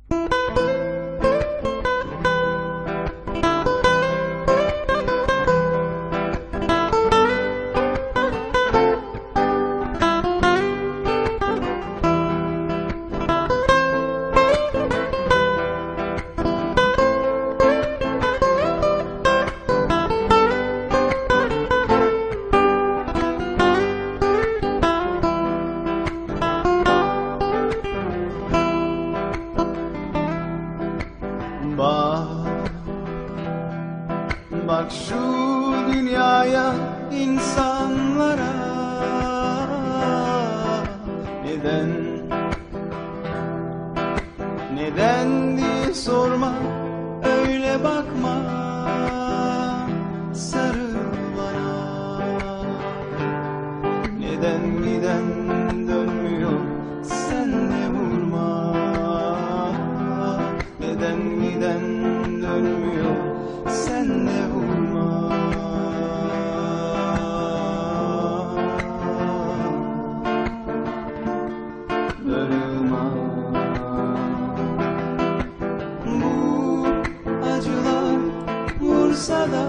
Bak şu dünyaya, insanlara, neden diye sorma, öyle bakma, sarıl bana. Neden giden dönmüyor, sen de vurma. Neden giden dönmüyor, sen de vurma. Darılma. Bu acılar vursa da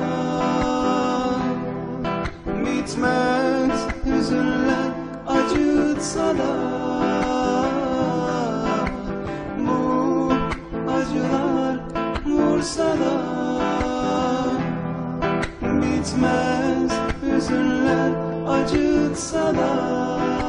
bitmez, hüzünler acıtsa da. Bu acılar vursa da bitmez, hüzünler acıtsa da.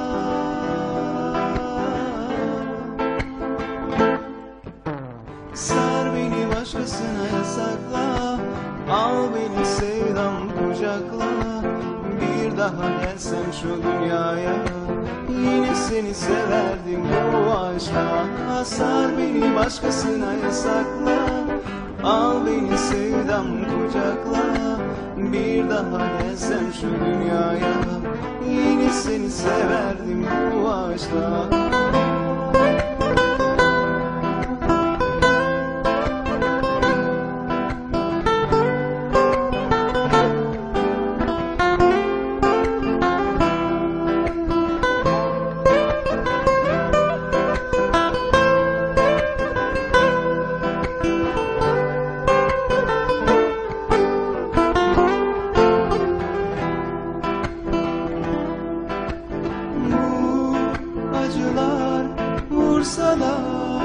Sar beni başkasına yasakla, al beni sevdam kucakla. Bir daha gelsem şu dünyaya, yine seni severdim bu aşkla. Sar beni başkasına yasakla, al beni sevdam kucakla. Bir daha gelsem şu dünyaya, yine seni severdim bu aşkla. Acılar vursa da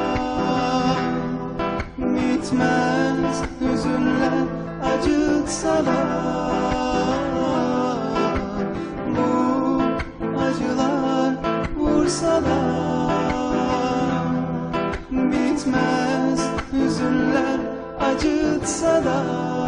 bitmez, hüzünler acıtsa da. Bu acılar vursa da bitmez, hüzünler acıtsa da.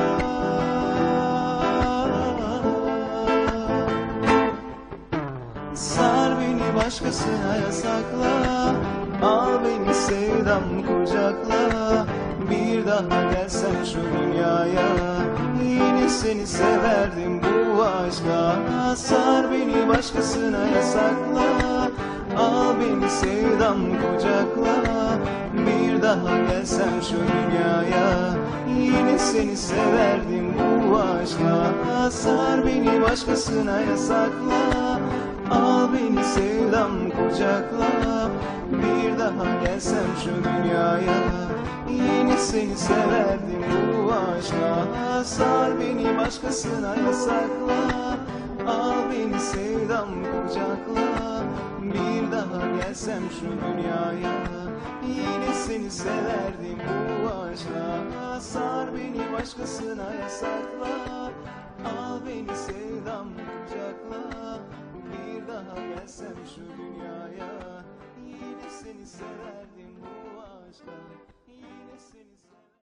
Sar beni başkasına yasakla, al beni sevdam kucakla. Bir daha gelsem şu dünyaya, yine seni severdim bu aşkla. Sar beni başkasına yasakla, al beni sevdam kucakla. Bir daha gelsem şu dünyaya, yine seni severdim bu aşkla. Sar beni başkasına yasakla, al beni sevdam kucakla. Bir daha gelsem şu dünyaya, yine seni severdim bu aşkla. Sar beni başkasına yasakla, al beni sevdam kucakla. Bir daha gelsem şu dünyaya, yine seni severdim bu aşkla. Sar beni başkasına yasakla, al beni sevdam kucakla. Bir daha gelsem şu dünyaya,